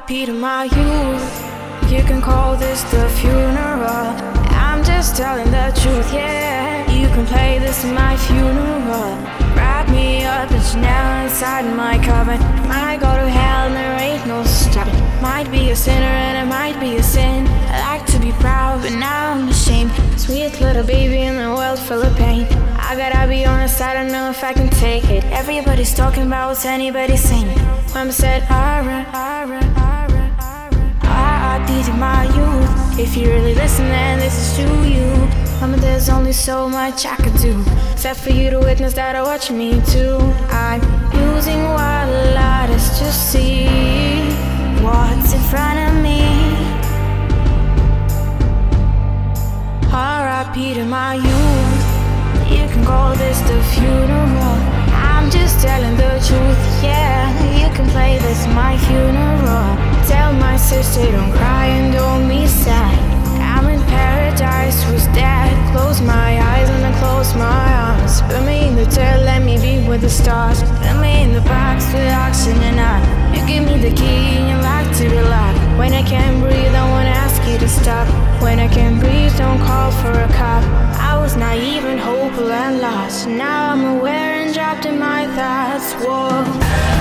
R.I.P. to my youth. You can call this the funeral. I'm just telling the truth, yeah. You can play this in my funeral. Wrap me up and Chanel inside my coffin. Might go to hell and there ain't no stopping. Might be a sinner and it might be a sin. I like to be proud but now I'm ashamed. Sweet little baby in the world full of pain. I gotta be honest, I don't know if I can take it. Everybody's talking about what's anybody saying. Mama said, R.I.P. to my youth. If you really listen then this is to you. Mama, there's only so much I could do, except for you to witness that I watch me too. I'm using wild lighters to see what's in front of me. R.I.P. to my youth. You can call this the funeral. I'm just telling the truth, yeah. You can play this my funeral. Tell my sister don't cry and don't be sad. I'm in paradise with dad. Close my eyes and I close my arms. Put me in the dirt, let me be with the stars. Put me in the box with oxygen on. You give me the key and you like to be locked. When I can't breathe I wanna ask you to stop. When I can't breathe don't call for a cop. I was naive and hopeful and lost. Now I'm aware and dropped in my thoughts. Whoa.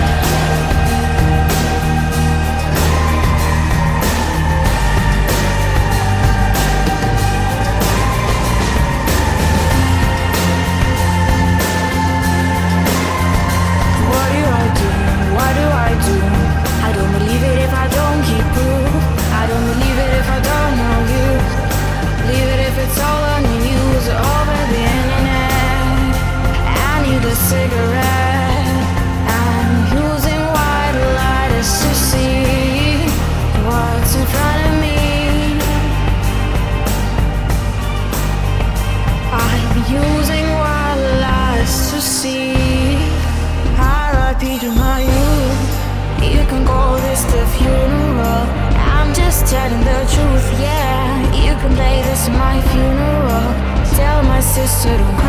What do I do? I don't believe it if I don't keep proof. I don't believe it if I don't know you. Believe it if it's all on the news or over the internet. I need a cigarette. I'm using white lighters to see what's in front of me. I'm using white lighters to see. R.I.P. to my youth. You can call this the funeral. I'm just telling the truth, yeah. You can play this in my funeral. Tell my sister don't cry.